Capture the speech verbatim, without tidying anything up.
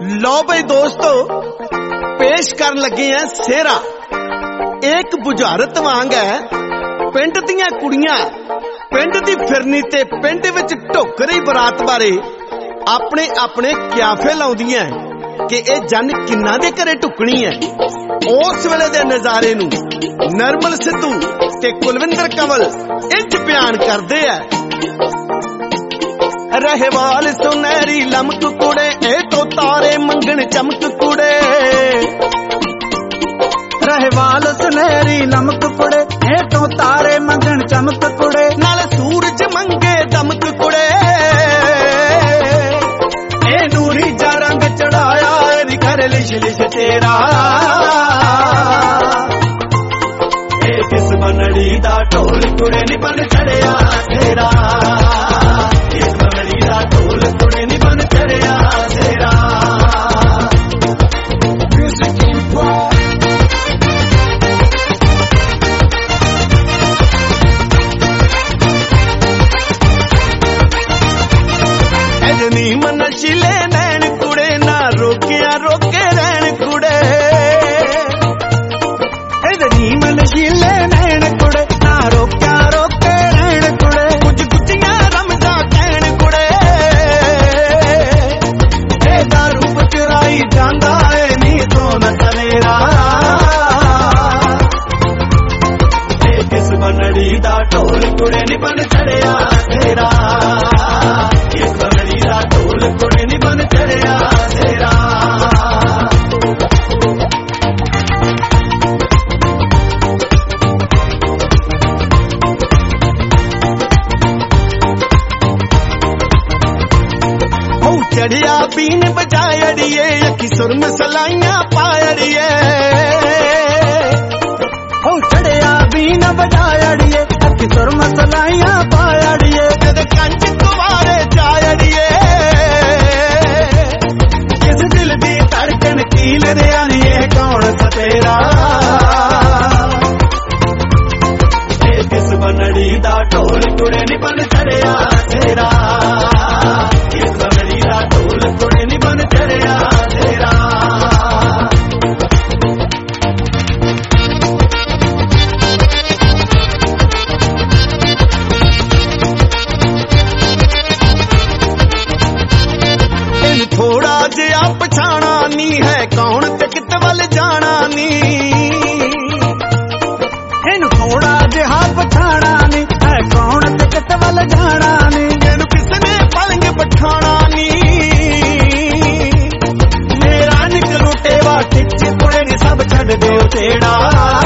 लो बई दोस्तों, पेश कर लगे हैं सेरा। एक बुझारत वांग है पिंड दियां कुड़ियां पिंड दी फिरनी ते पिंड विच ढोकरी बरात बारे अपने अपने क्याफे लाउंदियां कि ए जन किन्ना दे घरे ढुकनी है। उस वेले दे नज़ारे नूं नरमल सिद्धू ते कुलविंदर कंवल इंज बयान करदे है। रहवाल सुनहरी लमक कुड़े ए तो तारे मंगण चमक कुड़े। रहवाल सुनहरी लमक कुड़े ए तो तारे मंगण चमक कुड़े। नाल सूरज मंगे दमक कुड़े। ए नूरी जा रंग चढ़ाया ए घर लिश लिश तेरा। ए किस बनड़ी दा ढोल कुड़े नी बन चढ़िया तेरा। किस बनड़ी दा ढोल कुड़े नी बन चढ़िया तेरा। नी मन शिले नैन कुड़े ना रोकिया रोके रैन कुड़े। नी मन शिले नैन कुड़े ना रोकिया रोके रैन कुड़े। कुछ गुटिया रमजा कहन कुड़े। ए दारू चुराई जांदा है नी सोना सवेरा। ए किस बनड़ी दा ढोल कुड़े नी बन चढ़िया तेरा। किस बनड़ी दा ढोल कुड़े नी बन चढ़िया तेरा। चढ़िया बीन बजायड़िए अखी सुरम सलाइया पायड़िए। ओ चढ़िया बीन बजायड़िए अखी सुरम सलाइया पायड़िए। तेरे कंच कुवारे जायड़िए। किस दिल दी धड़कन कील रिया नी ए कौन सतेरा। ए किस बनड़ी दा ढोल कुड़े नी बन चढ़िया तेरा। किस बनड़ी दा ढोल कुड़े नी बन चढ़िया तेरा। इन थोड़ा जिहा पछाणा नी है कौन ते कित वल जाना नी। इनू थोड़ा जिहा पछाणा नी है कौन ते कित वल जाना नी। इनू किसने पलंग पठाना नी। मेरा निकलू टेवा टिच कुड़े नी सब छड़ दे तेड़ा।